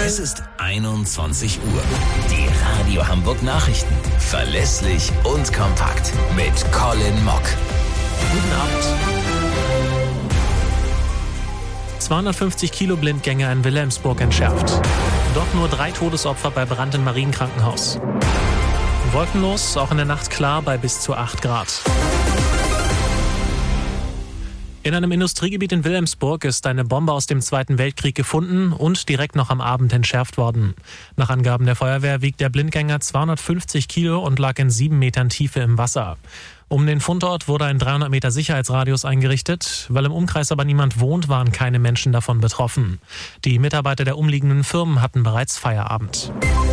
Es ist 21 Uhr. Die Radio Hamburg Nachrichten. Verlässlich und kompakt. Mit Colin Mock. Guten Abend. 250 Kilo Blindgänger in Wilhelmsburg entschärft. Doch nur 3 Todesopfer bei Brand im Marienkrankenhaus. Wolkenlos, auch in der Nacht klar bei bis zu 8 Grad. In einem Industriegebiet in Wilhelmsburg ist eine Bombe aus dem Zweiten Weltkrieg gefunden und direkt noch am Abend entschärft worden. Nach Angaben der Feuerwehr wiegt der Blindgänger 250 Kilo und lag in 7 Metern Tiefe im Wasser. Um den Fundort wurde ein 300 Meter Sicherheitsradius eingerichtet. Weil im Umkreis aber niemand wohnt, waren keine Menschen davon betroffen. Die Mitarbeiter der umliegenden Firmen hatten bereits Feierabend.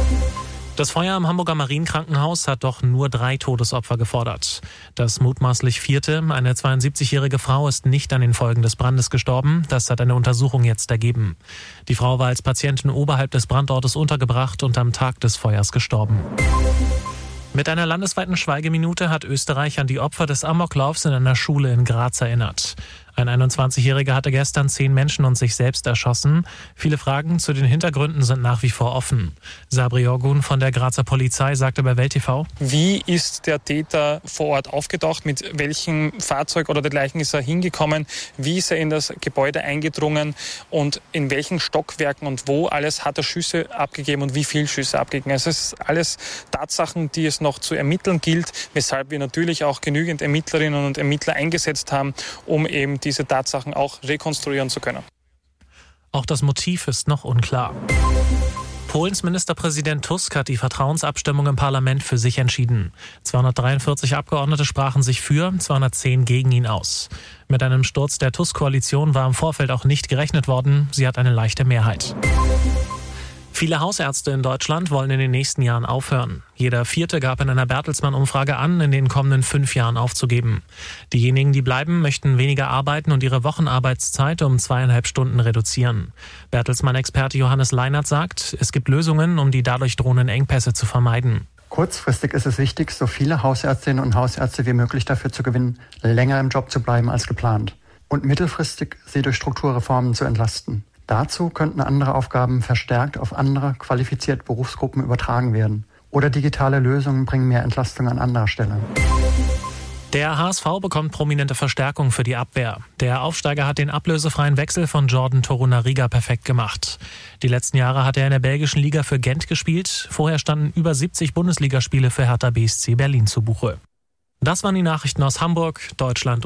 Das Feuer am Hamburger Marienkrankenhaus hat doch nur 3 Todesopfer gefordert. Das mutmaßlich 4., eine 72-jährige Frau, ist nicht an den Folgen des Brandes gestorben. Das hat eine Untersuchung jetzt ergeben. Die Frau war als Patientin oberhalb des Brandortes untergebracht und am Tag des Feuers gestorben. Mit einer landesweiten Schweigeminute hat Österreich an die Opfer des Amoklaufs in einer Schule in Graz erinnert. Ein 21-Jähriger hatte gestern 10 Menschen und sich selbst erschossen. Viele Fragen zu den Hintergründen sind nach wie vor offen. Sabri Orgun von der Grazer Polizei sagte bei Welt TV: Wie ist der Täter vor Ort aufgetaucht? Mit welchem Fahrzeug oder dergleichen ist er hingekommen? Wie ist er in das Gebäude eingedrungen? Und in welchen Stockwerken und wo alles hat er Schüsse abgegeben und wie viele Schüsse abgegeben? Also es ist alles Tatsachen, die es noch zu ermitteln gilt, weshalb wir natürlich auch genügend Ermittlerinnen und Ermittler eingesetzt haben, um eben diese Tatsachen auch rekonstruieren zu können. Auch das Motiv ist noch unklar. Polens Ministerpräsident Tusk hat die Vertrauensabstimmung im Parlament für sich entschieden. 243 Abgeordnete sprachen sich für, 210 gegen ihn aus. Mit einem Sturz der Tusk-Koalition war im Vorfeld auch nicht gerechnet worden. Sie hat eine leichte Mehrheit. Viele Hausärzte in Deutschland wollen in den nächsten Jahren aufhören. Jeder 4. gab in einer Bertelsmann-Umfrage an, in den kommenden 5 Jahren aufzugeben. Diejenigen, die bleiben, möchten weniger arbeiten und ihre Wochenarbeitszeit um 2,5 Stunden reduzieren. Bertelsmann-Experte Johannes Leinert sagt, es gibt Lösungen, um die dadurch drohenden Engpässe zu vermeiden. Kurzfristig ist es wichtig, so viele Hausärztinnen und Hausärzte wie möglich dafür zu gewinnen, länger im Job zu bleiben als geplant. Und mittelfristig sie durch Strukturreformen zu entlasten. Dazu könnten andere Aufgaben verstärkt auf andere qualifizierte Berufsgruppen übertragen werden. Oder digitale Lösungen bringen mehr Entlastung an anderer Stelle. Der HSV bekommt prominente Verstärkung für die Abwehr. Der Aufsteiger hat den ablösefreien Wechsel von Jordan Torunariga perfekt gemacht. Die letzten Jahre hat er in der belgischen Liga für Gent gespielt. Vorher standen über 70 Bundesligaspiele für Hertha BSC Berlin zu Buche. Das waren die Nachrichten aus Hamburg, Deutschland